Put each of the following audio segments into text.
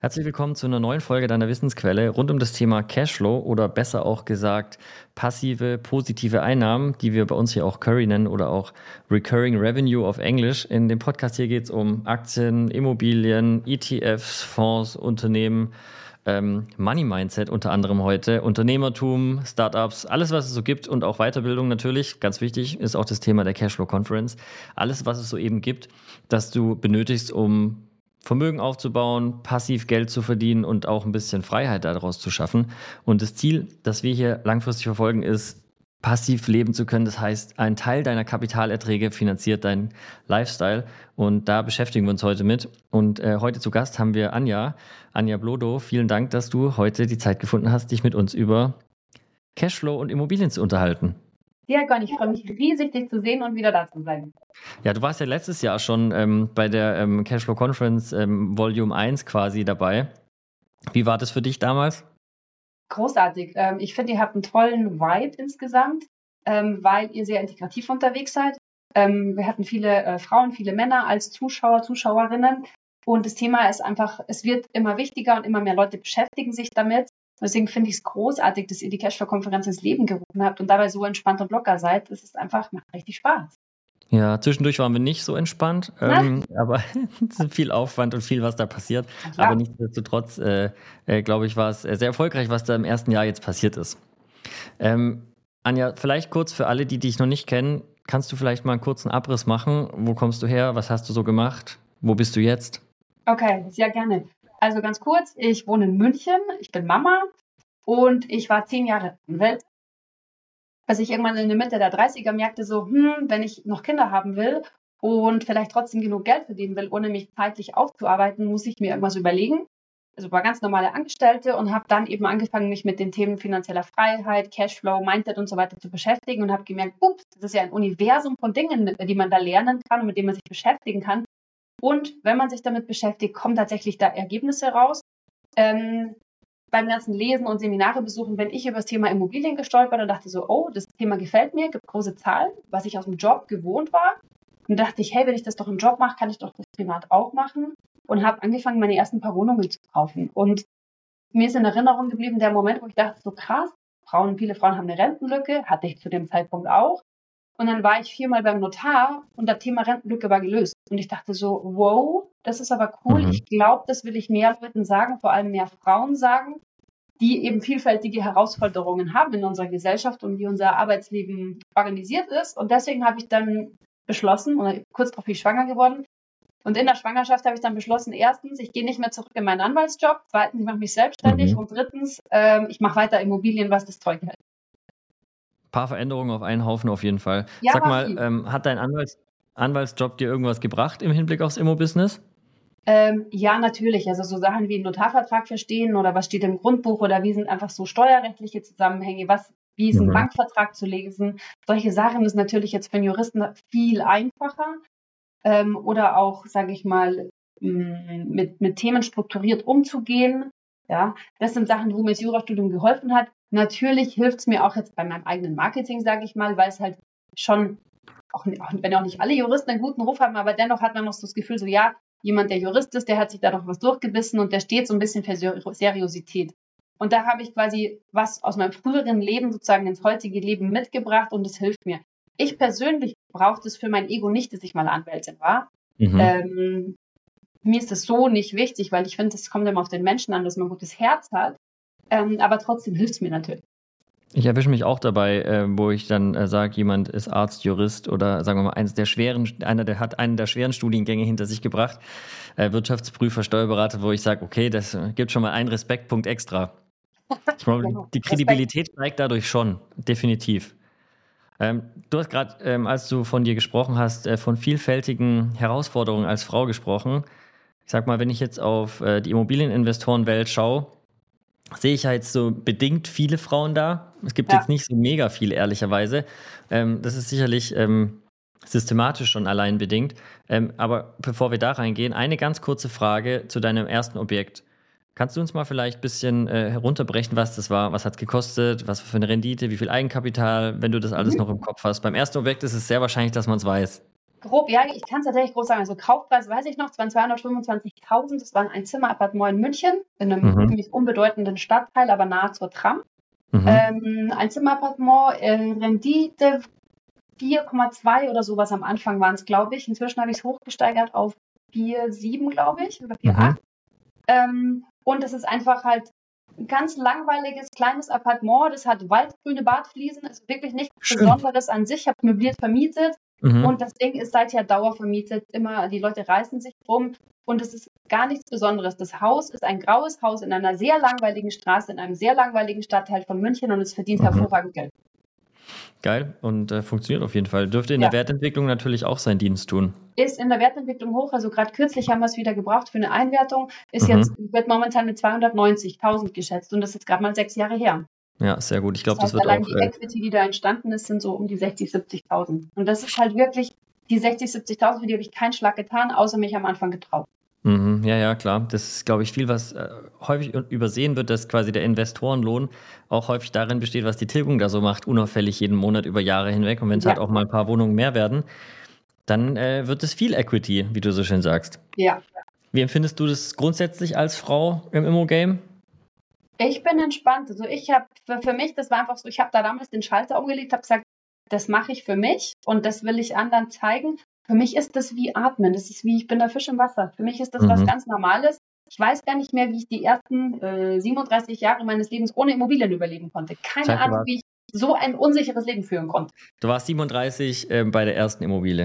Herzlich willkommen zu einer neuen Folge deiner Wissensquelle rund um das Thema Cashflow oder besser auch gesagt passive, positive Einnahmen, die wir bei uns hier auch Curry nennen oder auch Recurring Revenue auf Englisch. In dem Podcast hier geht es um Aktien, Immobilien, ETFs, Fonds, Unternehmen, Money Mindset unter anderem heute, Unternehmertum, Startups, alles was es so gibt und auch Weiterbildung natürlich. Ganz wichtig ist auch das Thema der Cashflow Conference. Alles was es so eben gibt, das du benötigst, um Vermögen aufzubauen, passiv Geld zu verdienen und auch ein bisschen Freiheit daraus zu schaffen. Und das Ziel, das wir hier langfristig verfolgen, ist, passiv leben zu können. Das heißt, ein Teil deiner Kapitalerträge finanziert deinen Lifestyle. Und da beschäftigen wir uns heute mit. Und heute zu Gast haben wir Anja Blodo. Vielen Dank, dass du heute die Zeit gefunden hast, dich mit uns über Cashflow und Immobilien zu unterhalten. Sehr gerne. Ich freue mich riesig, dich zu sehen und wieder da zu sein. Ja, du warst ja letztes Jahr schon bei der Cashflow Conference Volume 1 quasi dabei. Wie war das für dich damals? Großartig. Ich finde, ihr habt einen tollen Vibe insgesamt, weil ihr sehr integrativ unterwegs seid. Wir hatten viele Frauen, viele Männer als Zuschauer, Zuschauerinnen. Und das Thema ist einfach, es wird immer wichtiger und immer mehr Leute beschäftigen sich damit. Deswegen finde ich es großartig, dass ihr die Cashflow-Konferenz ins Leben gerufen habt und dabei so entspannt und locker seid. Es ist einfach, macht richtig Spaß. Ja, zwischendurch waren wir nicht so entspannt, aber es ist viel Aufwand und viel, was da passiert. Ja. Aber nichtsdestotrotz, glaube ich, war es sehr erfolgreich, was da im ersten Jahr jetzt passiert ist. Anja, vielleicht kurz für alle, die dich noch nicht kennen, kannst du vielleicht mal einen kurzen Abriss machen? Wo kommst du her? Was hast du so gemacht? Wo bist du jetzt? Okay, sehr gerne. Also ganz kurz, ich wohne in München, ich bin Mama und ich war 10 Jahre in der Welt. Als ich irgendwann in der Mitte der 30er merkte, so, wenn ich noch Kinder haben will und vielleicht trotzdem genug Geld verdienen will, ohne mich zeitlich aufzuarbeiten, muss ich mir irgendwas überlegen. Also war ganz normale Angestellte und habe dann eben angefangen, mich mit den Themen finanzieller Freiheit, Cashflow, Mindset und so weiter zu beschäftigen und habe gemerkt, ups, das ist ja ein Universum von Dingen, die man da lernen kann und mit denen man sich beschäftigen kann. Und wenn man sich damit beschäftigt, kommen tatsächlich da Ergebnisse raus. Beim ganzen Lesen und Seminare besuchen bin ich über das Thema Immobilien gestolpert und dachte so, oh, das Thema gefällt mir, gibt große Zahlen, was ich aus dem Job gewohnt war. Und dachte ich, hey, wenn ich das doch im Job mache, kann ich doch das privat auch machen. Und habe angefangen, meine ersten paar Wohnungen zu kaufen. Und mir ist in Erinnerung geblieben der Moment, wo ich dachte, so krass, viele Frauen haben eine Rentenlücke, hatte ich zu dem Zeitpunkt auch. Und dann war ich 4-mal beim Notar und das Thema Rentenlücke war gelöst. Und ich dachte so, wow, das ist aber cool. Ich glaube, das will ich mehr Leuten sagen, vor allem mehr Frauen sagen, die eben vielfältige Herausforderungen haben in unserer Gesellschaft und wie unser Arbeitsleben organisiert ist. Und deswegen habe ich dann beschlossen, oder kurz darauf bin ich schwanger geworden. Und in der Schwangerschaft habe ich dann beschlossen, erstens, ich gehe nicht mehr zurück in meinen Anwaltsjob. Zweitens, ich mache mich selbstständig. Und drittens, ich mache weiter Immobilien, was das Zeug hält. Paar Veränderungen auf einen Haufen auf jeden Fall. Ja, Sag mal, hat dein Anwaltsjob dir irgendwas gebracht im Hinblick aufs Immo-Business? Ja, natürlich. Also so Sachen wie einen Notarvertrag verstehen oder was steht im Grundbuch oder wie sind einfach so steuerrechtliche Zusammenhänge, wie ist ein Bankvertrag zu lesen. Solche Sachen ist natürlich jetzt für einen Juristen viel einfacher. Oder auch, sage ich mal, mit Themen strukturiert umzugehen. Ja, das sind Sachen, wo mir das Jurastudium geholfen hat. Natürlich hilft es mir auch jetzt bei meinem eigenen Marketing, sage ich mal, weil es halt schon, auch wenn auch nicht alle Juristen einen guten Ruf haben, aber dennoch hat man noch so das Gefühl, so ja, jemand, der Jurist ist, der hat sich da doch was durchgebissen und der steht so ein bisschen für Seriosität. Und da habe ich quasi was aus meinem früheren Leben sozusagen ins heutige Leben mitgebracht und das hilft mir. Ich persönlich brauche das für mein Ego nicht, dass ich mal Anwältin war. Mir ist das so nicht wichtig, weil ich finde, es kommt immer auf den Menschen an, dass man ein gutes Herz hat. Aber trotzdem hilft es mir natürlich. Ich erwische mich auch dabei, wo ich dann sage, jemand ist Arzt, Jurist oder sagen wir mal einer hat einen der schweren Studiengänge hinter sich gebracht, Wirtschaftsprüfer, Steuerberater, wo ich sage, okay, das gibt schon mal einen Respektpunkt extra. Ich glaube, die Kredibilität steigt dadurch schon, definitiv. Du hast gerade, als du von dir gesprochen hast, von vielfältigen Herausforderungen als Frau gesprochen. Ich sag mal, wenn ich jetzt auf die Immobilieninvestorenwelt schaue, sehe ich ja jetzt so bedingt viele Frauen da. Es gibt jetzt nicht so mega viele, ehrlicherweise. Das ist sicherlich systematisch schon allein bedingt. Aber bevor wir da reingehen, eine ganz kurze Frage zu deinem ersten Objekt. Kannst du uns mal vielleicht ein bisschen herunterbrechen, was das war? Was hat es gekostet? Was für eine Rendite? Wie viel Eigenkapital? Wenn du das alles noch im Kopf hast. Beim ersten Objekt ist es sehr wahrscheinlich, dass man es weiß. Grob, ja, ich kann es tatsächlich groß sagen. Also Kaufpreis weiß ich noch, es waren 225.000. Das war ein Einzimmerappartement in München, in einem Mhm. ziemlich unbedeutenden Stadtteil, aber nahe zur Tram. Mhm. Einzimmerappartement, Rendite 4,2 oder sowas am Anfang waren es, glaube ich. Inzwischen habe ich es hochgesteigert auf 4,7, glaube ich, oder Mhm. 4,8. Und es ist einfach halt ein ganz langweiliges, kleines Appartement. Das hat waldgrüne Badfliesen, ist wirklich nichts Schön. Besonderes an sich. Ich habe möbliert vermietet Mhm. und das Ding ist seither dauervermietet. Immer, die Leute reißen sich rum und es ist gar nichts Besonderes. Das Haus ist ein graues Haus in einer sehr langweiligen Straße, in einem sehr langweiligen Stadtteil von München und es verdient Mhm. hervorragend Geld. Geil und funktioniert auf jeden Fall. Dürfte in Ja, der Wertentwicklung natürlich auch seinen Dienst tun. ist in der Wertentwicklung hoch. Also gerade kürzlich haben wir es wieder gebraucht für eine Einwertung. Mhm. Wird momentan mit 290.000 geschätzt und das ist jetzt gerade mal 6 Jahre her. Ja, sehr gut. Ich Das glaube, das heißt, wird allein auch. die Equity, die da entstanden ist, sind so um die 60, 70.000. Und das ist halt wirklich, die 60, 70.000, für die habe ich keinen Schlag getan, außer mich am Anfang getraut. Mhm. Ja, ja, klar. Das ist, glaube ich, viel, was häufig übersehen wird, dass quasi der Investorenlohn auch häufig darin besteht, was die Tilgung da so macht, unauffällig jeden Monat über Jahre hinweg. Und wenn es halt Ja, auch mal ein paar Wohnungen mehr werden, dann wird es viel Equity, wie du so schön sagst. ja. Wie empfindest du das grundsätzlich als Frau im Immo-Game? Ich bin entspannt. Also ich habe für mich, das war einfach so, ich habe da damals den Schalter umgelegt, habe gesagt, das mache ich für mich und das will ich anderen zeigen. Für mich ist das wie Atmen. Das ist wie, ich bin der Fisch im Wasser. Für mich ist das was Mhm. ganz Normales. Ich weiß gar nicht mehr, wie ich die ersten 37 Jahre meines Lebens ohne Immobilien überleben konnte. Das Keine heißt, Ahnung, wie ich so ein unsicheres Leben führen konnte. du warst 37 bei der ersten Immobilie.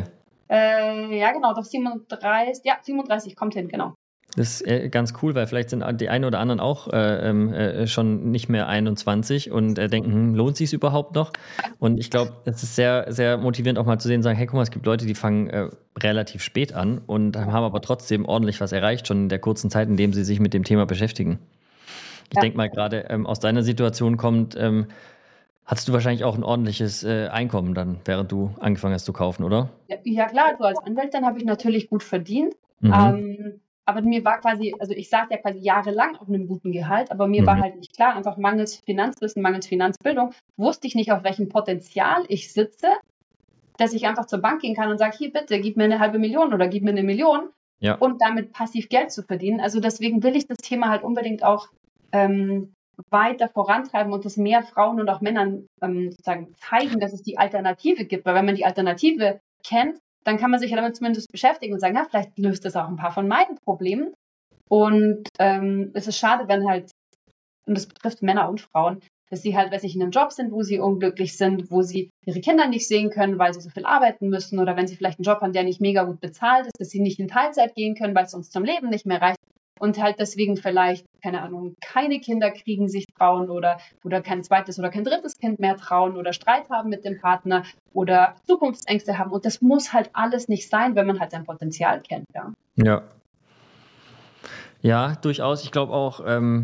Ja, genau, doch 37. Ja, 37 kommt hin, genau. Das ist ganz cool, weil vielleicht sind die einen oder anderen auch schon nicht mehr 21 und denken, lohnt sich es überhaupt noch? Und ich glaube, es ist sehr, sehr motivierend auch mal zu sehen, sagen, hey, guck mal, es gibt Leute, die fangen relativ spät an und haben aber trotzdem ordentlich was erreicht, schon in der kurzen Zeit, in dem sie sich mit dem Thema beschäftigen. Ich Ja, denke mal, gerade aus deiner Situation kommt, hattest du wahrscheinlich auch ein ordentliches Einkommen dann, während du angefangen hast zu kaufen, oder? ja, ja klar, du als Anwältin habe ich natürlich gut verdient. Mhm. Aber mir war quasi, also ich saß ja quasi jahrelang auf einem guten Gehalt, aber mir war Mhm. halt nicht klar, einfach mangels Finanzwissen, mangels Finanzbildung, wusste ich nicht, auf welchem Potenzial ich sitze, dass ich einfach zur Bank gehen kann und sage, hier bitte, gib mir eine halbe Million oder gib mir eine Million Ja, und damit passiv Geld zu verdienen. Also deswegen will ich das Thema halt unbedingt auch ähm, weiter vorantreiben und das mehr Frauen und auch Männern sozusagen zeigen, dass es die Alternative gibt. Weil wenn man die Alternative kennt, dann kann man sich ja damit zumindest beschäftigen und sagen, na, vielleicht löst das auch ein paar von meinen Problemen. Und es ist schade, wenn halt, und das betrifft Männer und Frauen, dass sie halt, wenn sie in einem Job sind, wo sie unglücklich sind, wo sie ihre Kinder nicht sehen können, weil sie so viel arbeiten müssen oder wenn sie vielleicht einen Job haben, der nicht mega gut bezahlt ist, dass sie nicht in Teilzeit gehen können, weil es uns zum Leben nicht mehr reicht und halt deswegen vielleicht, keine Ahnung, keine Kinder kriegen, sich trauen oder kein zweites oder kein drittes Kind mehr trauen oder Streit haben mit dem Partner oder Zukunftsängste haben und das muss halt alles nicht sein, wenn man halt sein Potenzial kennt, ja. ja. Ja, durchaus. Ich glaube auch,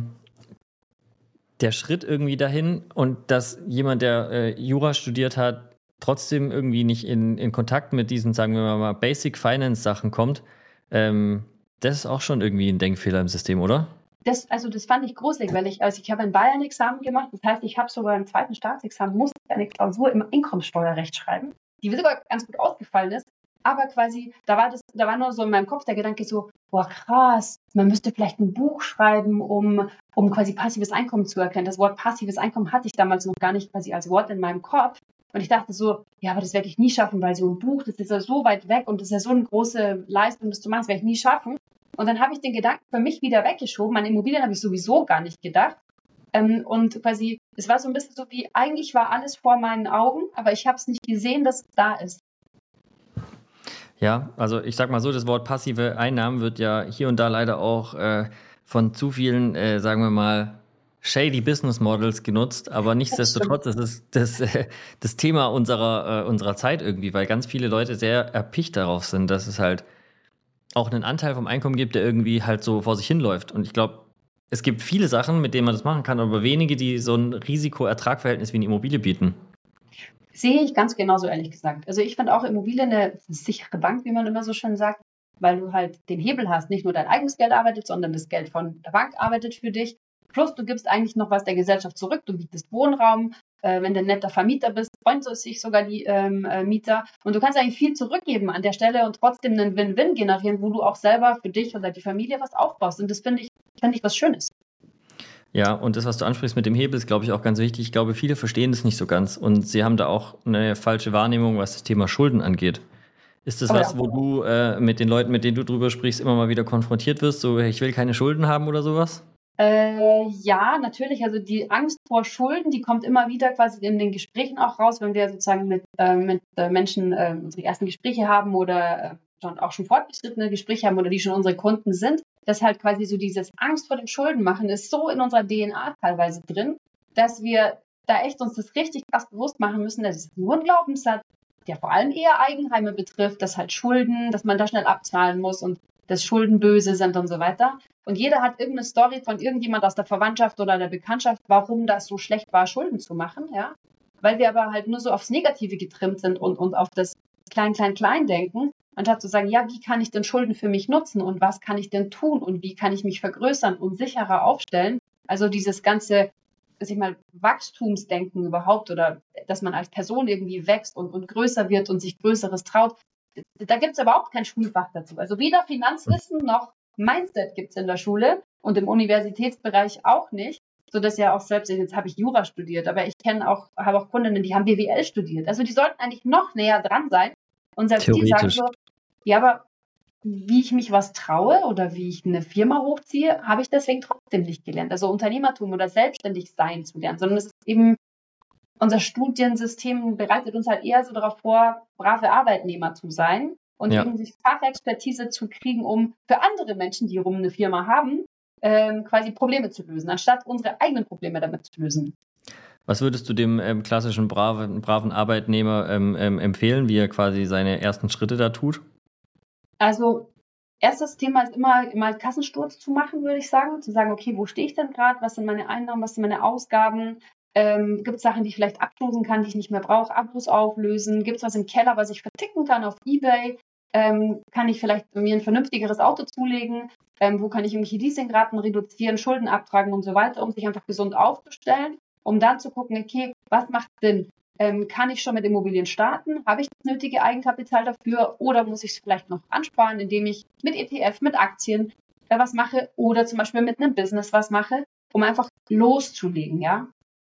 der Schritt irgendwie dahin und dass jemand, der Jura studiert hat, trotzdem irgendwie nicht in Kontakt mit diesen, sagen wir mal, Basic Finance Sachen kommt, das ist auch schon irgendwie ein Denkfehler im System, oder? Das fand ich gruselig, weil ich habe ein Bayern-Examen gemacht, das heißt, ich habe sogar im zweiten Staatsexamen, musste ich eine Klausur im Einkommenssteuerrecht schreiben, die sogar ganz gut ausgefallen ist, aber quasi, da war nur so in meinem Kopf der Gedanke so, boah krass, man müsste vielleicht ein Buch schreiben, um quasi passives Einkommen zu erkennen. Das Wort passives Einkommen hatte ich damals noch gar nicht quasi als Wort in meinem Kopf. Und ich dachte so, ja, aber das werde ich nie schaffen, weil so ein Buch, das ist ja so weit weg und das ist ja so eine große Leistung, das zu machen, das werde ich nie schaffen. Und dann habe ich den Gedanken für mich wieder weggeschoben. An Immobilien habe ich sowieso gar nicht gedacht. Und quasi, es war so ein bisschen so wie, eigentlich war alles vor meinen Augen, aber ich habe es nicht gesehen, dass es da ist. Ja, also ich sag mal so, das Wort passive Einnahmen wird ja hier und da leider auch von zu vielen, sagen wir mal, shady Business Models genutzt, aber Das stimmt. nichtsdestotrotz, das ist das Thema unserer Zeit irgendwie, weil ganz viele Leute sehr erpicht darauf sind, dass es halt auch einen Anteil vom Einkommen gibt, der irgendwie halt so vor sich hinläuft. Und ich glaube, es gibt viele Sachen, mit denen man das machen kann, aber wenige, die so ein Risiko-Ertrag-Verhältnis wie eine Immobilie bieten. Sehe ich ganz genauso, ehrlich gesagt. Also ich finde auch Immobilien eine sichere Bank, wie man immer so schön sagt, weil du halt den Hebel hast. Nicht nur dein eigenes Geld arbeitet, sondern das Geld von der Bank arbeitet für dich. Plus du gibst eigentlich noch was der Gesellschaft zurück. Du bietest Wohnraum, wenn du ein netter Vermieter bist, freuen sich sogar die Mieter. Und du kannst eigentlich viel zurückgeben an der Stelle und trotzdem einen Win-Win generieren, wo du auch selber für dich oder die Familie was aufbaust. Und das finde ich was Schönes. Ja, und das, was du ansprichst mit dem Hebel, ist, glaube ich, auch ganz wichtig. Ich glaube, viele verstehen das nicht so ganz und sie haben da auch eine falsche Wahrnehmung, was das Thema Schulden angeht. Ist das was, wo du mit den Leuten, mit denen du drüber sprichst, immer mal wieder konfrontiert wirst? So, ich will keine Schulden haben oder sowas? Ja, natürlich. Also die Angst vor Schulden, die kommt immer wieder quasi in den Gesprächen auch raus, wenn wir sozusagen mit Menschen unsere ersten Gespräche haben oder auch schon fortgeschrittene Gespräche haben oder die schon unsere Kunden sind. Dass halt quasi so dieses Angst vor dem Schuldenmachen ist so in unserer DNA teilweise drin, dass wir da echt uns das richtig krass bewusst machen müssen. Das ist nur ein Glaubenssatz, der vor allem eher Eigenheime betrifft, dass halt Schulden, dass man da schnell abzahlen muss und dass Schulden böse sind und so weiter. Und jeder hat irgendeine Story von irgendjemand aus der Verwandtschaft oder der Bekanntschaft, warum das so schlecht war, Schulden zu machen, ja. Weil wir aber halt nur so aufs Negative getrimmt sind und auf das Klein denken, anstatt zu sagen, ja, wie kann ich denn Schulden für mich nutzen und was kann ich denn tun und wie kann ich mich vergrößern und sicherer aufstellen? Also dieses ganze, Wachstumsdenken überhaupt oder dass man als Person irgendwie wächst und größer wird und sich Größeres traut. Da gibt es überhaupt kein Schulfach dazu. Also weder Finanzwissen noch Mindset gibt es in der Schule und im Universitätsbereich auch nicht, sodass ja auch selbst, jetzt habe ich Jura studiert, aber ich habe auch Kundinnen, die haben BWL studiert. Also die sollten eigentlich noch näher dran sein. Und selbst die sagen so, ja, aber wie ich mich was traue oder wie ich eine Firma hochziehe, habe ich deswegen trotzdem nicht gelernt. Also Unternehmertum oder selbstständig sein zu lernen, sondern es ist eben, unser Studiensystem bereitet uns halt eher so darauf vor, brave Arbeitnehmer zu sein und eben sich Fachexpertise zu kriegen, um für andere Menschen, die rum eine Firma haben, quasi Probleme zu lösen, anstatt unsere eigenen Probleme damit zu lösen. Was würdest du dem klassischen braven Arbeitnehmer empfehlen, wie er quasi seine ersten Schritte da tut? Also erstes Thema ist immer Kassensturz zu machen, würde ich sagen. Zu sagen, okay, wo stehe ich denn gerade? Was sind meine Einnahmen? Was sind meine Ausgaben? Gibt es Sachen, die ich vielleicht abstoßen kann, die ich nicht mehr brauche? Abos auflösen? Gibt es was im Keller, was ich verticken kann auf eBay? Kann ich vielleicht mir ein vernünftiges Auto zulegen? Wo kann ich irgendwelche Leasingraten reduzieren, Schulden abtragen und so weiter, um sich einfach gesund aufzustellen? Um dann zu gucken, okay, was macht Sinn? Kann ich schon mit Immobilien starten? Habe ich das nötige Eigenkapital dafür? Oder muss ich es vielleicht noch ansparen, indem ich mit ETF, mit Aktien was mache oder zum Beispiel mit einem Business was mache, um einfach loszulegen, ja?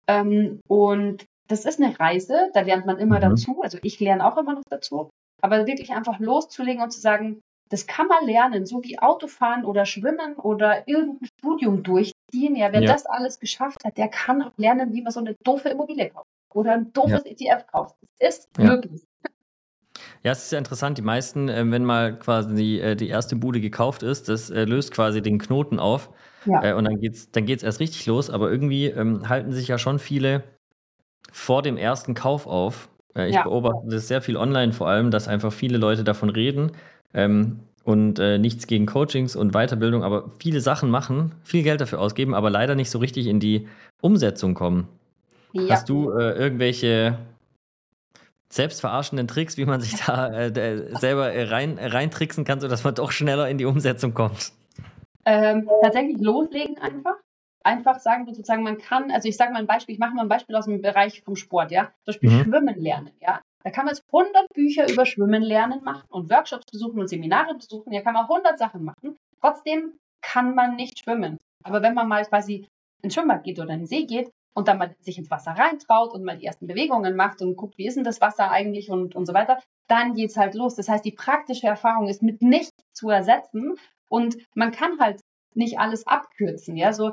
Und das ist eine Reise, da lernt man immer dazu. Also ich lerne auch immer noch dazu. Aber wirklich einfach loszulegen und zu sagen, das kann man lernen, so wie Autofahren oder Schwimmen oder irgendein Studium durchziehen. Ja, wer das alles geschafft hat, der kann auch lernen, wie man so eine doofe Immobilie kauft oder ein doofes ETF kauft. Das ist möglich. Ja, es ist ja interessant. Die meisten, wenn mal quasi die erste Bude gekauft ist, das löst quasi den Knoten auf. Ja. Und dann geht's erst richtig los. Aber irgendwie halten sich ja schon viele vor dem ersten Kauf auf. Ich beobachte das sehr viel online vor allem, dass einfach viele Leute davon reden. Und nichts gegen Coachings und Weiterbildung, aber viele Sachen machen, viel Geld dafür ausgeben, aber leider nicht so richtig in die Umsetzung kommen. Ja. Hast du irgendwelche selbstverarschenden Tricks, wie man sich da selber reintricksen kann, sodass man doch schneller in die Umsetzung kommt? Tatsächlich loslegen einfach. Einfach sagen, sozusagen, man kann, also ich sage mal ein Beispiel, ich mache mal ein Beispiel aus dem Bereich vom Sport, ja. Zum Beispiel Schwimmen lernen, ja. Da kann man jetzt 100 Bücher über Schwimmen lernen machen und Workshops besuchen und Seminare besuchen. Ja, kann man 100 Sachen machen. Trotzdem kann man nicht schwimmen. Aber wenn man mal quasi ins Schwimmbad geht oder in den See geht und dann mal sich ins Wasser reintraut und mal die ersten Bewegungen macht und guckt, wie ist denn das Wasser eigentlich und so weiter, dann geht's halt los. Das heißt, die praktische Erfahrung ist mit nichts zu ersetzen und man kann halt nicht alles abkürzen, ja, so,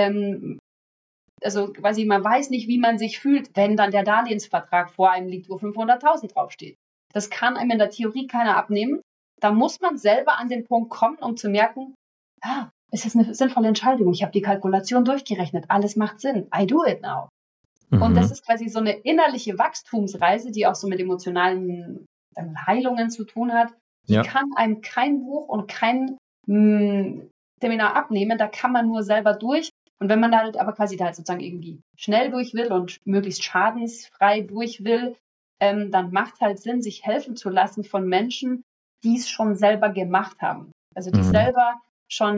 also quasi man weiß nicht, wie man sich fühlt, wenn dann der Darlehensvertrag vor einem liegt, wo 500.000 draufsteht. Das kann einem in der Theorie keiner abnehmen. Da muss man selber an den Punkt kommen, um zu merken, es ist eine sinnvolle Entscheidung. Ich habe die Kalkulation durchgerechnet. Alles macht Sinn. I do it now. Und das ist quasi so eine innerliche Wachstumsreise, die auch so mit emotionalen Heilungen zu tun hat. Die kann einem kein Buch und kein Seminar abnehmen. Da kann man nur selber durch. Und wenn man da halt aber quasi da halt sozusagen irgendwie schnell durch will und möglichst schadensfrei durch will, dann macht halt Sinn, sich helfen zu lassen von Menschen, die es schon selber gemacht haben. Also die selber schon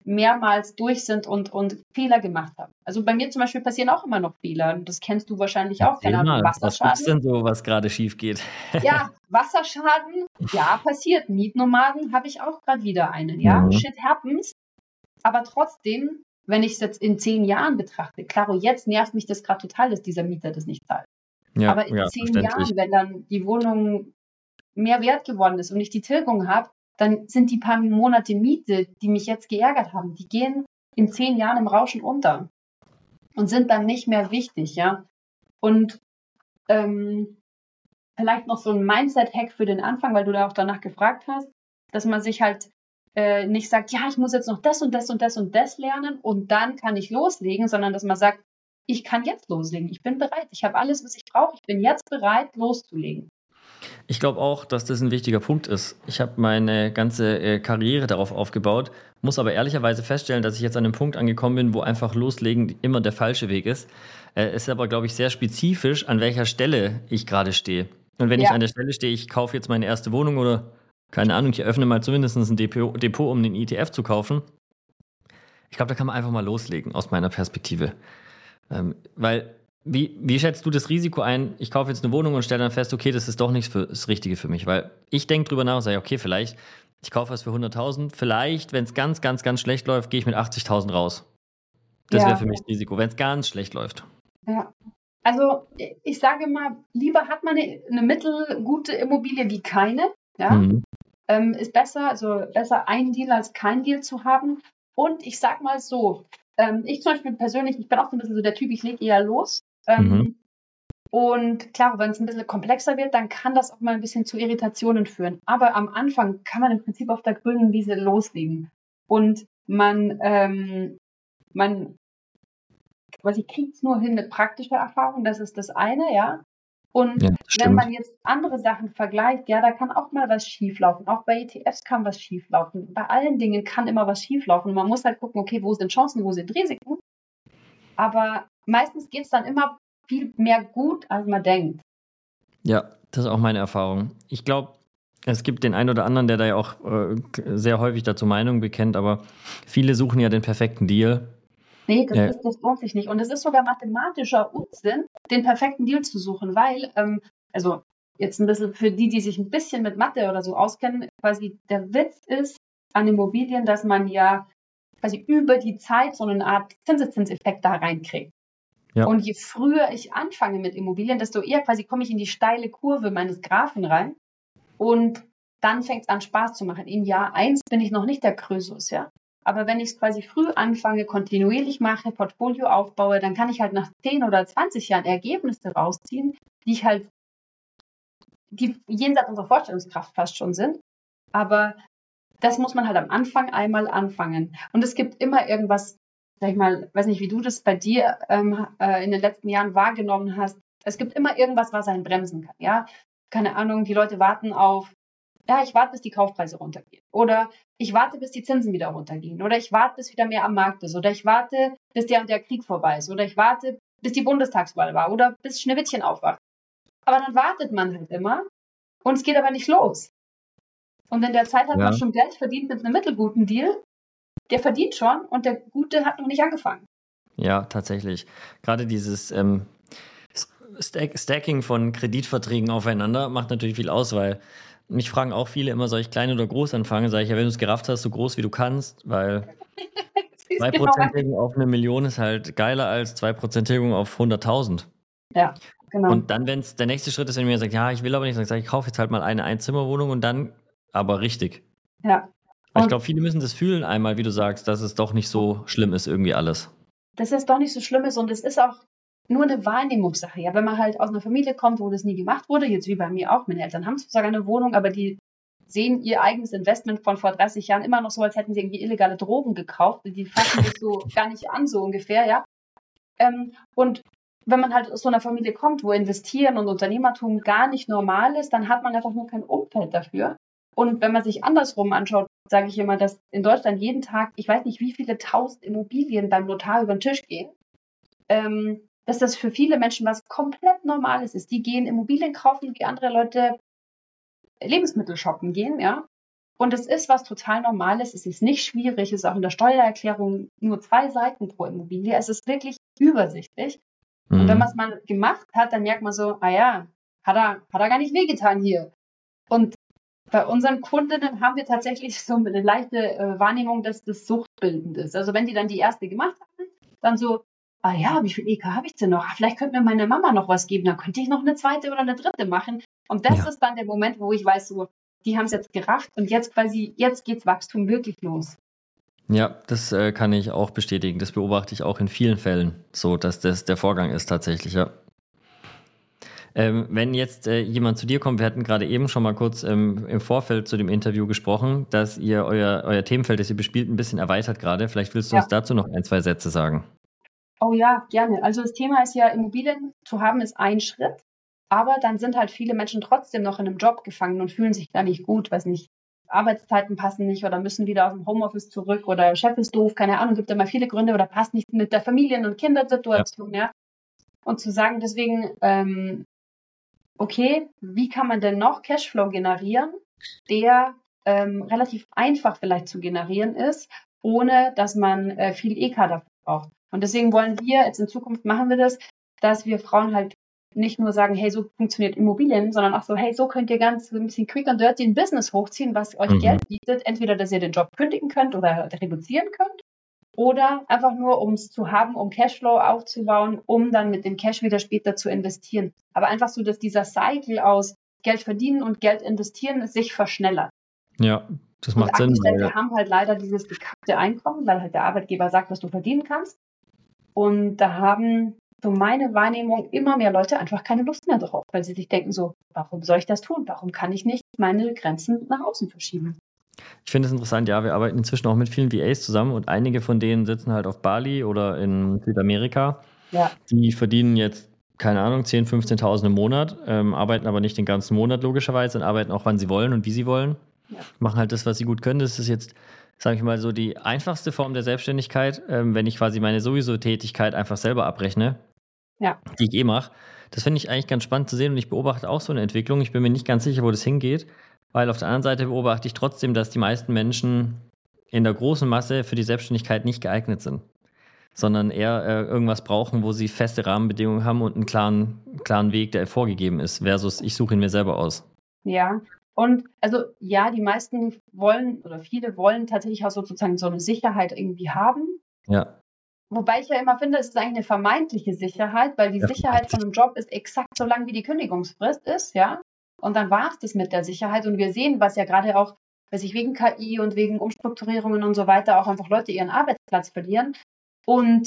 mehrmals durch sind und Fehler gemacht haben. Also bei mir zum Beispiel passieren auch immer noch Fehler. Und das kennst du wahrscheinlich auch. Keine Erzähl Ahnung, mal, was gibt's Wasserschaden. denn so, was gerade schief geht? Ja, Wasserschaden, ja, passiert. Mietnomaden habe ich auch gerade wieder einen. Ja, Mhm. shit happens. Aber trotzdem, wenn ich es jetzt in 10 Jahren betrachte, klaro, jetzt nervt mich das gerade total, dass dieser Mieter das nicht zahlt. Ja, Aber in ja, 10 verständlich. Jahren, wenn dann die Wohnung mehr wert geworden ist und ich die Tilgung habe, dann sind die paar Monate Miete, die mich jetzt geärgert haben, die gehen in 10 Jahren im Rauschen unter und sind dann nicht mehr wichtig, ja. Und vielleicht noch so ein Mindset-Hack für den Anfang, weil du da auch danach gefragt hast, dass man sich halt nicht sagt, ja, ich muss jetzt noch das und das und das und das lernen und dann kann ich loslegen, sondern dass man sagt, ich kann jetzt loslegen, ich bin bereit, ich habe alles, was ich brauche, ich bin jetzt bereit, loszulegen. Ich glaube auch, dass das ein wichtiger Punkt ist. Ich habe meine ganze Karriere darauf aufgebaut, muss aber ehrlicherweise feststellen, dass ich jetzt an einem Punkt angekommen bin, wo einfach loslegen immer der falsche Weg ist. Ist aber, glaube ich, sehr spezifisch, an welcher Stelle ich gerade stehe. Und wenn ich Ja, an der Stelle stehe, ich kaufe jetzt meine erste Wohnung oder keine Ahnung, ich eröffne mal zumindest ein Depot, um den ETF zu kaufen. Ich glaube, da kann man einfach mal loslegen, aus meiner Perspektive. Weil, wie schätzt du das Risiko ein? Ich kaufe jetzt eine Wohnung und stelle dann fest, okay, das ist doch nicht das Richtige für mich. Weil ich denke drüber nach und sage, okay, vielleicht, ich kaufe was für 100.000. Vielleicht, wenn es ganz, ganz, ganz schlecht läuft, gehe ich mit 80.000 raus. Das wäre ja, für mich das Risiko, wenn es ganz schlecht läuft. ja. Also ich sage mal, lieber hat man eine mittelgute Immobilie wie keine, ja, Mhm. ist besser, also besser ein Deal als kein Deal zu haben. Und ich sag mal so, ich zum Beispiel persönlich, ich bin auch so ein bisschen so der Typ, ich lege eher los. Mhm. Und klar, wenn es ein bisschen komplexer wird, dann kann das auch mal ein bisschen zu Irritationen führen. Aber am Anfang kann man im Prinzip auf der grünen Wiese loslegen. Und man quasi kriegt es nur hin mit praktischer Erfahrung, das ist das eine, ja. Und Ja, das wenn stimmt. man jetzt andere Sachen vergleicht, ja, da kann auch mal was schieflaufen. Auch bei ETFs kann was schieflaufen. Bei allen Dingen kann immer was schieflaufen. Man muss halt gucken, okay, wo sind Chancen, wo sind Risiken. Aber meistens geht es dann immer viel mehr gut, als man denkt. Ja, das ist auch meine Erfahrung. Ich glaube, es gibt den einen oder anderen, der da ja auch sehr häufig dazu Meinung bekennt, aber viele suchen ja den perfekten Deal. Nee, Äh, das lohnt sich nicht. Und es ist sogar mathematischer Unsinn, den perfekten Deal zu suchen, weil, also jetzt ein bisschen für die, die sich ein bisschen mit Mathe oder so auskennen, quasi der Witz ist an Immobilien, dass man ja quasi über die Zeit so eine Art Zinseszinseffekt da reinkriegt. ja, Und je früher ich anfange mit Immobilien, desto eher quasi komme ich in die steile Kurve meines Graphen rein und dann fängt es an Spaß zu machen. In Jahr 1 bin ich noch nicht der Krösus, ja. Aber wenn ich es quasi früh anfange, kontinuierlich mache, Portfolio aufbaue, dann kann ich halt nach 10 oder 20 Jahren Ergebnisse rausziehen, die ich halt, die jenseits unserer Vorstellungskraft fast schon sind. Aber das muss man halt am Anfang einmal anfangen. Und es gibt immer irgendwas, sag ich mal, weiß nicht, wie du das bei dir in den letzten Jahren wahrgenommen hast. Es gibt immer irgendwas, was einen bremsen kann, ja. Keine Ahnung, die Leute warten auf, ja, ich warte, bis die Kaufpreise runtergehen. Oder ich warte, bis die Zinsen wieder runtergehen. Oder ich warte, bis wieder mehr am Markt ist. Oder ich warte, bis der und der Krieg vorbei ist. Oder ich warte, bis die Bundestagswahl war. Oder bis Schneewittchen aufwacht. Aber dann wartet man halt immer und es geht aber nicht los. Und in der Zeit hat man ja. schon Geld verdient mit einem mittelguten Deal. Der verdient schon und der Gute hat noch nicht angefangen. Ja, tatsächlich. Gerade dieses Stacking von Kreditverträgen aufeinander macht natürlich viel aus, weil mich fragen auch viele immer, soll ich klein oder groß anfangen? Sag ich, ja, wenn du es gerafft hast, so groß wie du kannst, weil Das ist genau 2% Tilgung auf 1 Million ist halt geiler als 2% Tilgung auf 100.000. Ja, genau. Und dann, wenn es der nächste Schritt ist, wenn mir sagt, ja, ich will aber nicht, dann sage ich, kaufe jetzt halt mal eine Einzimmerwohnung und dann aber richtig. Ja. Weil ich Und glaube, viele müssen das fühlen einmal, wie du sagst, dass es doch nicht so schlimm ist, irgendwie alles. dass es doch nicht so schlimm ist und es ist auch nur eine Wahrnehmungssache. Ja, wenn man halt aus einer Familie kommt, wo das nie gemacht wurde, jetzt wie bei mir auch, meine Eltern haben zwar eine Wohnung, aber die sehen ihr eigenes Investment von vor 30 Jahren immer noch so, als hätten sie irgendwie illegale Drogen gekauft. Die fassen das so gar nicht an, so ungefähr, ja. Und wenn man halt aus so einer Familie kommt, wo Investieren und Unternehmertum gar nicht normal ist, dann hat man einfach nur kein Umfeld dafür. Und wenn man sich andersrum anschaut, sage ich immer, dass in Deutschland jeden Tag, ich weiß nicht, wie viele tausend Immobilien beim Notar über den Tisch gehen, dass das für viele Menschen was komplett Normales ist. Die gehen Immobilien kaufen, wie andere Leute Lebensmittel shoppen gehen, ja. Und es ist was total Normales. Es ist nicht schwierig. Es ist auch in der Steuererklärung nur 2 Seiten pro Immobilie. Es ist wirklich übersichtlich. Und wenn man es mal gemacht hat, dann merkt man so, ah ja, hat er gar nicht wehgetan hier. Und bei unseren Kundinnen haben wir tatsächlich so eine leichte Wahrnehmung, dass das suchtbildend ist. Also wenn die dann die erste gemacht haben, dann so, ah ja, wie viel EK habe ich denn noch? Ah, vielleicht könnte mir meine Mama noch was geben, dann könnte ich noch eine zweite oder eine dritte machen. Und das ist dann der Moment, wo ich weiß, so, die haben es jetzt gerafft und jetzt geht's Wachstum wirklich los. Ja, das kann ich auch bestätigen. Das beobachte ich auch in vielen Fällen so, dass das der Vorgang ist tatsächlich, ja. Wenn jetzt jemand zu dir kommt, wir hatten gerade eben schon mal kurz im Vorfeld zu dem Interview gesprochen, dass ihr euer Themenfeld, das ihr bespielt, ein bisschen erweitert gerade. Vielleicht willst du uns dazu noch 1, 2 Sätze sagen. Oh ja, gerne. Also das Thema ist ja, Immobilien zu haben ist ein Schritt, aber dann sind halt viele Menschen trotzdem noch in einem Job gefangen und fühlen sich da nicht gut, weiß nicht, Arbeitszeiten passen nicht oder müssen wieder aus dem Homeoffice zurück oder Chef ist doof, keine Ahnung, gibt immer viele Gründe oder passt nicht mit der Familien- und Kindersituation, ja. Und zu sagen, deswegen, okay, wie kann man denn noch Cashflow generieren, der relativ einfach vielleicht zu generieren ist, ohne dass man viel EK dafür braucht. Und deswegen wollen wir, jetzt in Zukunft machen wir das, dass wir Frauen halt nicht nur sagen, hey, so funktioniert Immobilien, sondern auch so, hey, so könnt ihr ganz ein bisschen quick and dirty ein Business hochziehen, was euch Geld bietet. Entweder, dass ihr den Job kündigen könnt oder reduzieren könnt oder einfach nur, um es zu haben, um Cashflow aufzubauen, um dann mit dem Cash wieder später zu investieren. Aber einfach so, dass dieser Cycle aus Geld verdienen und Geld investieren sich verschnellert. Ja, das macht Sinn. Angestellte haben halt leider dieses gekappte Einkommen, weil halt der Arbeitgeber sagt, was du verdienen kannst. Und da haben so meine Wahrnehmung immer mehr Leute einfach keine Lust mehr drauf, weil sie sich denken so, warum soll ich das tun? Warum kann ich nicht meine Grenzen nach außen verschieben? Ich finde es interessant, ja, wir arbeiten inzwischen auch mit vielen VAs zusammen und einige von denen sitzen halt auf Bali oder in Südamerika. Ja. Die verdienen jetzt, keine Ahnung, 10.000, 15.000 im Monat, arbeiten aber nicht den ganzen Monat logischerweise und arbeiten auch, wann sie wollen und wie sie wollen. Ja. Machen halt das, was sie gut können. Das ist jetzt, sage ich mal, so die einfachste Form der Selbstständigkeit, wenn ich quasi meine sowieso Tätigkeit einfach selber abrechne, die ich mache. Das finde ich eigentlich ganz spannend zu sehen und ich beobachte auch so eine Entwicklung. Ich bin mir nicht ganz sicher, wo das hingeht, weil auf der anderen Seite beobachte ich trotzdem, dass die meisten Menschen in der großen Masse für die Selbstständigkeit nicht geeignet sind, sondern eher irgendwas brauchen, wo sie feste Rahmenbedingungen haben und einen klaren Weg, der vorgegeben ist, versus ich suche ihn mir selber aus. Ja, und also ja, die meisten wollen oder viele wollen tatsächlich auch sozusagen so eine Sicherheit irgendwie haben. Ja. Wobei ich ja immer finde, es ist eigentlich eine vermeintliche Sicherheit, weil die Sicherheit von einem Job ist exakt so lang, wie die Kündigungsfrist ist, ja. Und dann war es das mit der Sicherheit. Und wir sehen, was ja gerade auch, weiß ich, wegen KI und wegen Umstrukturierungen und so weiter auch einfach Leute ihren Arbeitsplatz verlieren. Und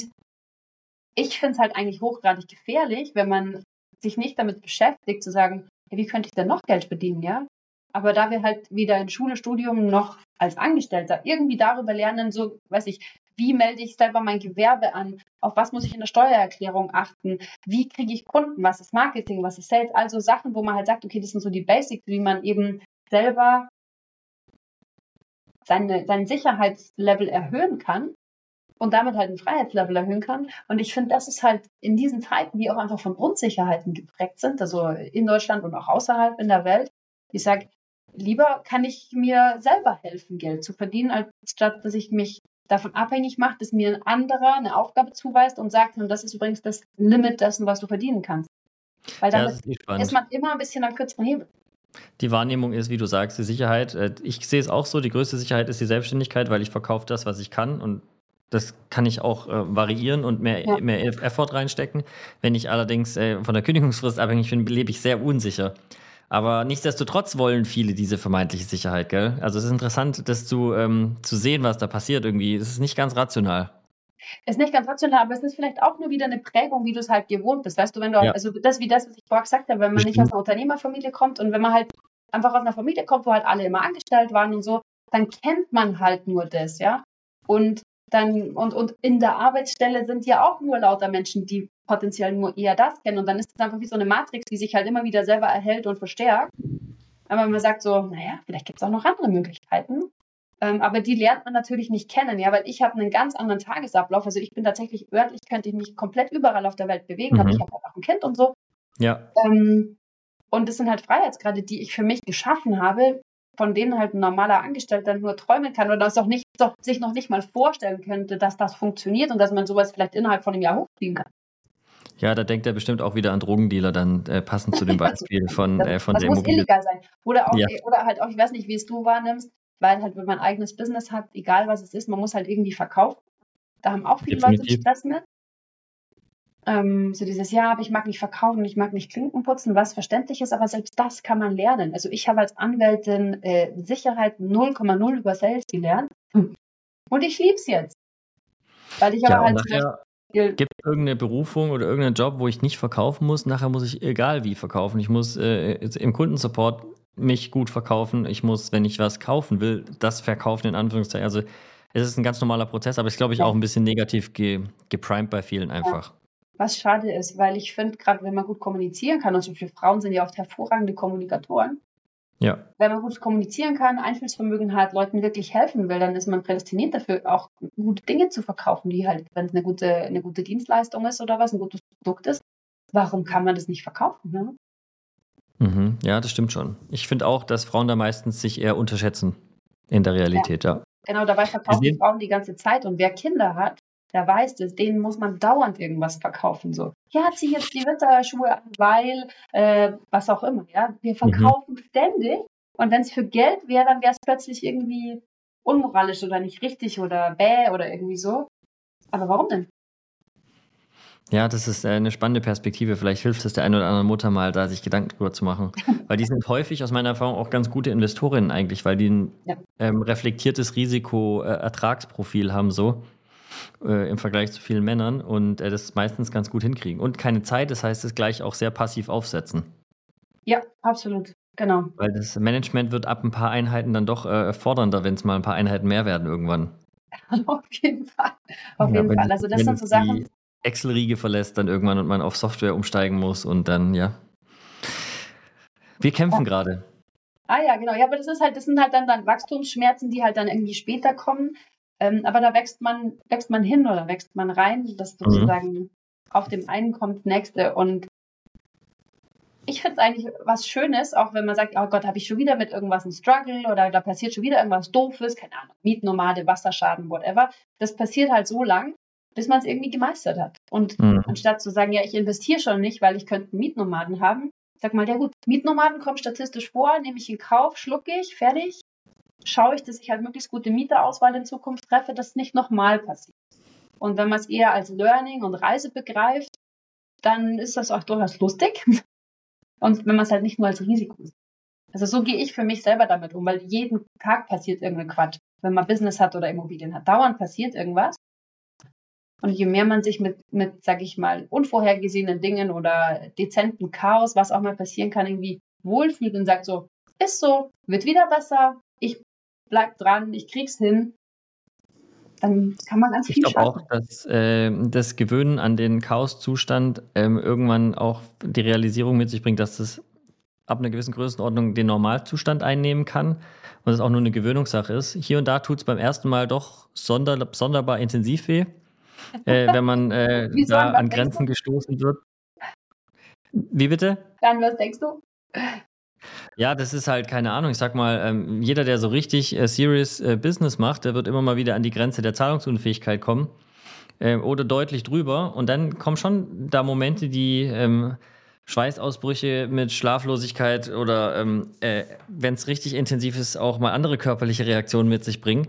ich finde es halt eigentlich hochgradig gefährlich, wenn man sich nicht damit beschäftigt, zu sagen, ja, wie könnte ich denn noch Geld verdienen, ja? Aber da wir halt weder in Schule, Studium noch als Angestellter irgendwie darüber lernen, so, weiß ich, wie melde ich selber mein Gewerbe an? Auf was muss ich in der Steuererklärung achten? Wie kriege ich Kunden? Was ist Marketing? Was ist Sales? Also Sachen, wo man halt sagt, okay, das sind so die Basics, wie man eben selber sein Sicherheitslevel erhöhen kann und damit halt ein Freiheitslevel erhöhen kann. Und ich finde, das ist halt in diesen Zeiten, die auch einfach von Unsicherheiten geprägt sind, also in Deutschland und auch außerhalb in der Welt, ich sage, lieber kann ich mir selber helfen, Geld zu verdienen, als statt dass ich mich davon abhängig mache, dass mir ein anderer eine Aufgabe zuweist und sagt, und das ist übrigens das Limit dessen, was du verdienen kannst. Weil damit ist man immer ein bisschen am kürzeren Hebel. Die Wahrnehmung ist, wie du sagst, die Sicherheit. Ich sehe es auch so, die größte Sicherheit ist die Selbstständigkeit, weil ich verkaufe das, was ich kann und das kann ich auch variieren und mehr Effort reinstecken. Wenn ich allerdings von der Kündigungsfrist abhängig bin, lebe ich sehr unsicher. Aber nichtsdestotrotz wollen viele diese vermeintliche Sicherheit, gell? Also es ist interessant, das zu sehen, was da passiert irgendwie. Es ist nicht ganz rational. Es ist nicht ganz rational, aber es ist vielleicht auch nur wieder eine Prägung, wie du es halt gewohnt bist. Weißt du, wenn du auch, also das, was ich vorher gesagt habe, wenn man nicht aus einer Unternehmerfamilie kommt und wenn man halt einfach aus einer Familie kommt, wo halt alle immer angestellt waren und so, dann kennt man halt nur das, ja. Und dann, und in der Arbeitsstelle sind ja auch nur lauter Menschen, die potenziell nur eher das kennen. Und dann ist es einfach wie so eine Matrix, die sich halt immer wieder selber erhält und verstärkt. Aber man sagt so, naja, vielleicht gibt es auch noch andere Möglichkeiten. Aber die lernt man natürlich nicht kennen, ja, weil ich habe einen ganz anderen Tagesablauf. Also ich bin tatsächlich örtlich, könnte ich mich komplett überall auf der Welt bewegen, aber ich habe auch ein Kind und so. Ja. Und das sind halt Freiheitsgrade, die ich für mich geschaffen habe, von denen halt ein normaler Angestellter nur träumen kann oder sich noch nicht mal vorstellen könnte, dass das funktioniert und dass man sowas vielleicht innerhalb von einem Jahr hochziehen kann. Ja, da denkt er bestimmt auch wieder an Drogendealer, dann passend zu dem Beispiel von der Das Immobilie. muss illegal sein. Oder Ja. halt auch, ich weiß nicht, wie es du wahrnimmst, weil halt, wenn man ein eigenes Business hat, egal was es ist, man muss halt irgendwie verkaufen. Da haben auch viele Leute Definitiv. Stress mit. So dieses, ja, aber ich mag nicht verkaufen, ich mag nicht Klinken putzen, was verständlich ist, aber selbst das kann man lernen. Also ich habe als Anwältin Sicherheit 0,0 über Sales gelernt und ich liebe es jetzt. Weil ich Ja, aber und halt nachher gibt es irgendeine Berufung oder irgendeinen Job, wo ich nicht verkaufen muss. Nachher muss ich egal wie verkaufen. Ich muss im Kundensupport mich gut verkaufen. Ich muss, wenn ich was kaufen will, das verkaufen in Anführungszeichen. Also es ist ein ganz normaler Prozess, aber ist, glaube ich, auch ein bisschen negativ geprimed bei vielen einfach. was schade ist, weil ich finde, gerade wenn man gut kommunizieren kann, und so viele Frauen sind ja oft hervorragende Kommunikatoren, Ja. wenn man gut kommunizieren kann, Einfühlsvermögen hat, Leuten wirklich helfen will, dann ist man prädestiniert dafür, auch gute Dinge zu verkaufen, die halt, wenn es eine gute Dienstleistung ist oder was, ein gutes Produkt ist, warum kann man das nicht verkaufen? Ne? Mhm. Ja, das stimmt schon. Ich finde auch, dass Frauen da meistens sich eher unterschätzen in der Realität, ja. Genau, dabei verkaufen Frauen die ganze Zeit und wer Kinder hat, der weiß das, denen muss man dauernd irgendwas verkaufen. So, ja, zieh jetzt die Winterschuhe an, weil, was auch immer, ja. Wir verkaufen ständig und wenn es für Geld wäre, dann wäre es plötzlich irgendwie unmoralisch oder nicht richtig oder bäh oder irgendwie so. Aber warum denn? Ja, das ist eine spannende Perspektive. Vielleicht hilft es der einen oder anderen Mutter mal, da sich Gedanken drüber zu machen. Weil die sind häufig aus meiner Erfahrung auch ganz gute Investorinnen eigentlich, weil die ein reflektiertes Risiko-Ertragsprofil haben so im Vergleich zu vielen Männern und das meistens ganz gut hinkriegen. Und keine Zeit, das heißt es gleich auch sehr passiv aufsetzen. Ja, absolut. Genau. Weil das Management wird ab ein paar Einheiten dann doch fordernder, wenn es mal ein paar Einheiten mehr werden irgendwann. Auf jeden Fall. Auf jeden Fall. Also das sind so Sachen. Die Excel-Riege verlässt dann irgendwann und man auf Software umsteigen muss und dann, ja. Wir kämpfen gerade. Ah ja, genau. Ja, aber das sind halt dann Wachstumsschmerzen, die halt dann irgendwie später kommen. Aber da wächst man hin oder wächst man rein, dass sozusagen auf dem einen kommt das nächste. Und ich finde es eigentlich was Schönes, auch wenn man sagt, oh Gott, habe ich schon wieder mit irgendwas einen Struggle oder da passiert schon wieder irgendwas Doofes, keine Ahnung, Mietnomade, Wasserschaden, whatever. Das passiert halt so lang, bis man es irgendwie gemeistert hat. Und anstatt zu sagen, ja, ich investiere schon nicht, weil ich könnte einen Mietnomaden haben, sag mal, ja gut, Mietnomaden kommen statistisch vor, nehme ich in Kauf, schlucke ich, fertig. Schaue ich, dass ich halt möglichst gute Mieterauswahl in Zukunft treffe, dass nicht nochmal passiert. Und wenn man es eher als Learning und Reise begreift, dann ist das auch durchaus lustig. Und wenn man es halt nicht nur als Risiko sieht. Also so gehe ich für mich selber damit um, weil jeden Tag passiert irgendein Quatsch. Wenn man Business hat oder Immobilien hat, dauernd passiert irgendwas. Und je mehr man sich mit, sag ich mal, unvorhergesehenen Dingen oder dezenten Chaos, was auch mal passieren kann, irgendwie wohlfühlt und sagt so, ist so, wird wieder besser, ich bleib dran, ich krieg's hin, dann kann man ganz viel schaffen. Ich glaube auch, dass das Gewöhnen an den Chaoszustand irgendwann auch die Realisierung mit sich bringt, dass das ab einer gewissen Größenordnung den Normalzustand einnehmen kann und es auch nur eine Gewöhnungssache ist. Hier und da tut es beim ersten Mal doch sonderbar intensiv weh, wenn man da an Grenzen gestoßen wird. Wie bitte? Dann, was denkst du? Ja, das ist halt, keine Ahnung, ich sag mal, jeder, der so richtig serious Business macht, der wird immer mal wieder an die Grenze der Zahlungsunfähigkeit kommen oder deutlich drüber. Und dann kommen schon da Momente, die Schweißausbrüche mit Schlaflosigkeit oder wenn es richtig intensiv ist, auch mal andere körperliche Reaktionen mit sich bringen.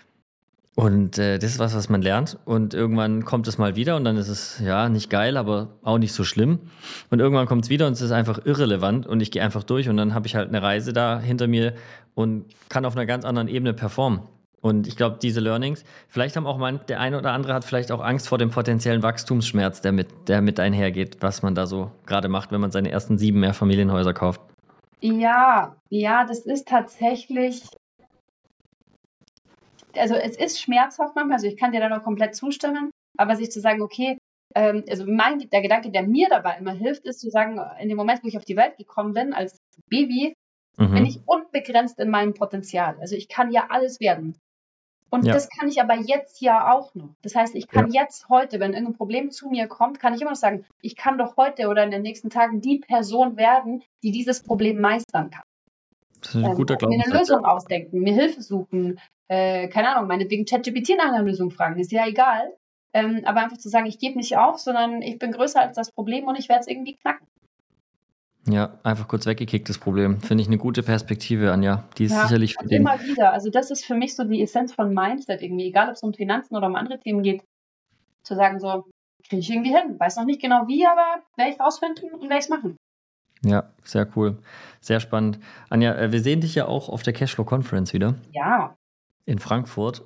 Und das ist was man lernt. Und irgendwann kommt es mal wieder und dann ist es ja nicht geil, aber auch nicht so schlimm. Und irgendwann kommt es wieder und es ist einfach irrelevant und ich gehe einfach durch und dann habe ich halt eine Reise da hinter mir und kann auf einer ganz anderen Ebene performen. Und ich glaube, diese Learnings, vielleicht haben auch der eine oder andere hat vielleicht auch Angst vor dem potenziellen Wachstumsschmerz, der mit einhergeht, was man da so gerade macht, wenn man seine ersten 7 Mehrfamilienhäuser kauft. Ja, das ist tatsächlich. Also es ist schmerzhaft manchmal, also ich kann dir da noch komplett zustimmen, aber sich zu sagen, okay, also der Gedanke, der mir dabei immer hilft, ist zu sagen, in dem Moment, wo ich auf die Welt gekommen bin, als Baby, bin ich unbegrenzt in meinem Potenzial. Also ich kann ja alles werden. Und das kann ich aber jetzt ja auch noch. Das heißt, ich kann jetzt heute, wenn irgendein Problem zu mir kommt, kann ich immer noch sagen, ich kann doch heute oder in den nächsten Tagen die Person werden, die dieses Problem meistern kann. Das ist ein guter Mir eine Glaubenssatz. Lösung ausdenken, mir Hilfe suchen, keine Ahnung, meinetwegen ChatGPT nach einer Lösung fragen, ist ja egal. Aber einfach zu sagen, ich gebe nicht auf, sondern ich bin größer als das Problem und ich werde es irgendwie knacken. Ja, einfach kurz weggekickt, das Problem. Finde ich eine gute Perspektive, Anja. Die ist sicherlich für und den. immer wieder. Also das ist für mich so die Essenz von Mindset irgendwie, egal ob es um Finanzen oder um andere Themen geht, zu sagen so, kriege ich irgendwie hin. Weiß noch nicht genau wie, aber werde ich rausfinden und werde ich es machen. Ja, sehr cool. Sehr spannend. Anja, wir sehen dich ja auch auf der Cashflow Conference wieder Ja, in Frankfurt.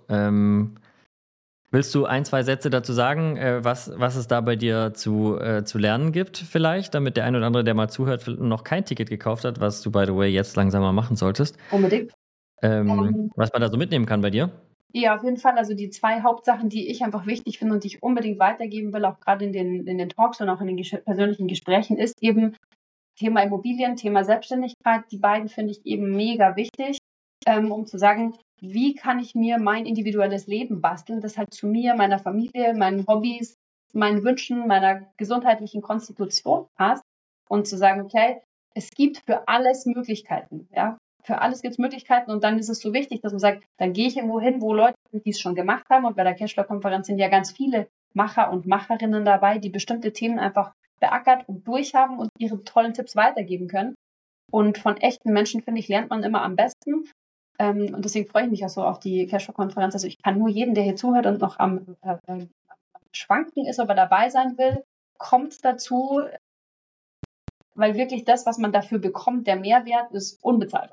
Willst du ein, zwei Sätze dazu sagen, was es da bei dir zu lernen gibt vielleicht, damit der ein oder andere, der mal zuhört, noch kein Ticket gekauft hat, was du, by the way, jetzt langsam mal machen solltest, unbedingt. was man da so mitnehmen kann bei dir? Ja, auf jeden Fall. Also die zwei Hauptsachen, die ich einfach wichtig finde und die ich unbedingt weitergeben will, auch gerade in den Talks und auch in den persönlichen Gesprächen, ist eben Thema Immobilien, Thema Selbstständigkeit. Die beiden finde ich eben mega wichtig, um zu sagen, wie kann ich mir mein individuelles Leben basteln, das halt zu mir, meiner Familie, meinen Hobbys, meinen Wünschen, meiner gesundheitlichen Konstitution passt und zu sagen, okay, es gibt für alles Möglichkeiten, ja. Für alles gibt es Möglichkeiten und dann ist es so wichtig, dass man sagt, dann gehe ich irgendwo hin, wo Leute sind, die es schon gemacht haben, und bei der Cashflow-Konferenz sind ja ganz viele Macher und Macherinnen dabei, die bestimmte Themen einfach beackert und durchhaben und ihre tollen Tipps weitergeben können. Und von echten Menschen, finde ich, lernt man immer am besten. Und deswegen freue ich mich auch so auf die Cashflow-Konferenz. Also ich kann nur jeden, der hier zuhört und noch am Schwanken ist, ob er dabei sein will, kommt dazu, weil wirklich das, was man dafür bekommt, der Mehrwert ist unbezahlbar.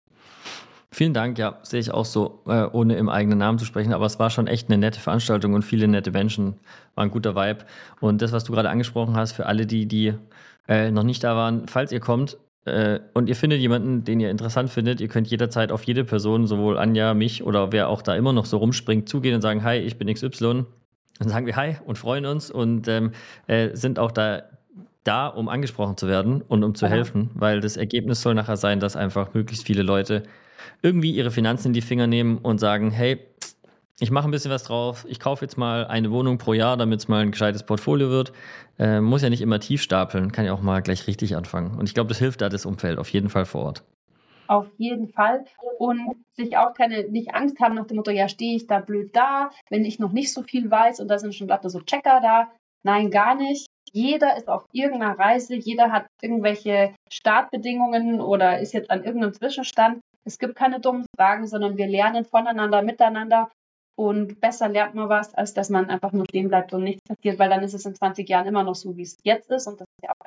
Vielen Dank, ja, sehe ich auch so, ohne im eigenen Namen zu sprechen, aber es war schon echt eine nette Veranstaltung und viele nette Menschen, war ein guter Vibe. Und das, was du gerade angesprochen hast, für alle, die noch nicht da waren, falls ihr kommt und ihr findet jemanden, den ihr interessant findet, ihr könnt jederzeit auf jede Person, sowohl Anja, mich oder wer auch da immer noch so rumspringt, zugehen und sagen, hi, ich bin XY. Dann sagen wir hi und freuen uns und sind auch da, um angesprochen zu werden und um zu helfen, weil das Ergebnis soll nachher sein, dass einfach möglichst viele Leute irgendwie ihre Finanzen in die Finger nehmen und sagen, hey, ich mache ein bisschen was drauf, ich kaufe jetzt mal eine Wohnung pro Jahr, damit es mal ein gescheites Portfolio wird. Muss ja nicht immer tief stapeln, kann ja auch mal gleich richtig anfangen. Und ich glaube, das hilft da das Umfeld auf jeden Fall vor Ort. Auf jeden Fall. Und sich auch nicht Angst haben nach dem Motto, ja, stehe ich da blöd da, wenn ich noch nicht so viel weiß und da sind schon lauter so Checker da. Nein, gar nicht. Jeder ist auf irgendeiner Reise, jeder hat irgendwelche Startbedingungen oder ist jetzt an irgendeinem Zwischenstand. Es gibt keine dummen Fragen, sondern wir lernen voneinander, miteinander. Und besser lernt man was, als dass man einfach nur stehen bleibt und nichts passiert, weil dann ist es in 20 Jahren immer noch so, wie es jetzt ist. Und das ist ja auch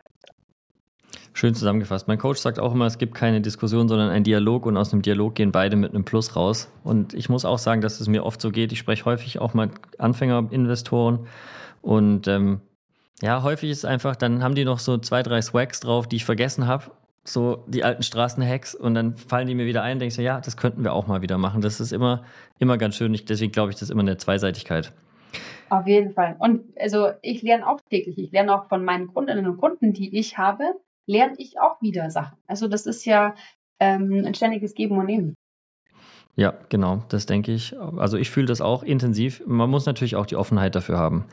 Schön zusammengefasst. Mein Coach sagt auch immer, es gibt keine Diskussion, sondern einen Dialog und aus dem Dialog gehen beide mit einem Plus raus. Und ich muss auch sagen, dass es mir oft so geht. Ich spreche häufig auch mit Anfängerinvestoren und ja, häufig ist es einfach, dann haben die noch so 2, 3 Swags drauf, die ich vergessen habe. So die alten Straßenhacks und dann fallen die mir wieder ein und denke so, ja, das könnten wir auch mal wieder machen. Das ist immer ganz schön. Deswegen glaube ich, das ist immer eine Zweiseitigkeit. auf jeden Fall. Und also ich lerne auch täglich. Ich lerne auch von meinen Kundinnen und Kunden, die ich habe, lerne ich auch wieder Sachen. Also das ist ja ein ständiges Geben und Nehmen. Ja, genau, das denke ich. Also ich fühle das auch intensiv. Man muss natürlich auch die Offenheit dafür haben.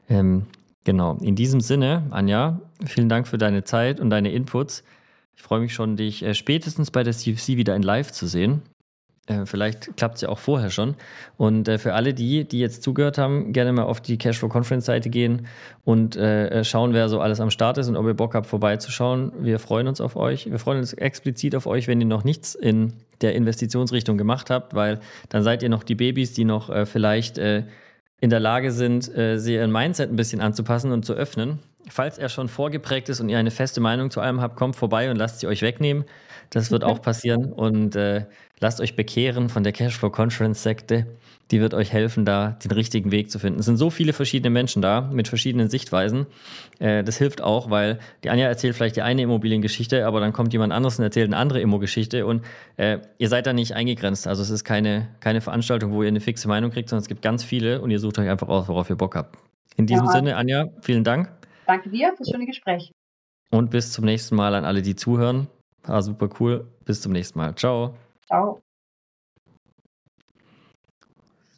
Genau, in diesem Sinne, Anja, vielen Dank für deine Zeit und deine Inputs. Ich freue mich schon, dich spätestens bei der CFC wieder in Live zu sehen. Vielleicht klappt es ja auch vorher schon. Und für alle die jetzt zugehört haben, gerne mal auf die Cashflow Conference Seite gehen und schauen, wer so alles am Start ist und ob ihr Bock habt, vorbeizuschauen. Wir freuen uns auf euch. Wir freuen uns explizit auf euch, wenn ihr noch nichts in der Investitionsrichtung gemacht habt, weil dann seid ihr noch die Babys, die noch vielleicht in der Lage sind, sie ihren Mindset ein bisschen anzupassen und zu öffnen. Falls er schon vorgeprägt ist und ihr eine feste Meinung zu allem habt, kommt vorbei und lasst sie euch wegnehmen. Das wird auch passieren und lasst euch bekehren von der Cashflow Conference Sekte. Die wird euch helfen, da den richtigen Weg zu finden. Es sind so viele verschiedene Menschen da mit verschiedenen Sichtweisen. Das hilft auch, weil die Anja erzählt vielleicht die eine Immobiliengeschichte, aber dann kommt jemand anderes und erzählt eine andere Immo-Geschichte und ihr seid da nicht eingegrenzt. Also es ist keine Veranstaltung, wo ihr eine fixe Meinung kriegt, sondern es gibt ganz viele und ihr sucht euch einfach aus, worauf ihr Bock habt. In diesem Sinne, Anja, vielen Dank. Danke dir fürs schöne Gespräch. Und bis zum nächsten Mal an alle, die zuhören. War super cool. Bis zum nächsten Mal. Ciao. Ciao.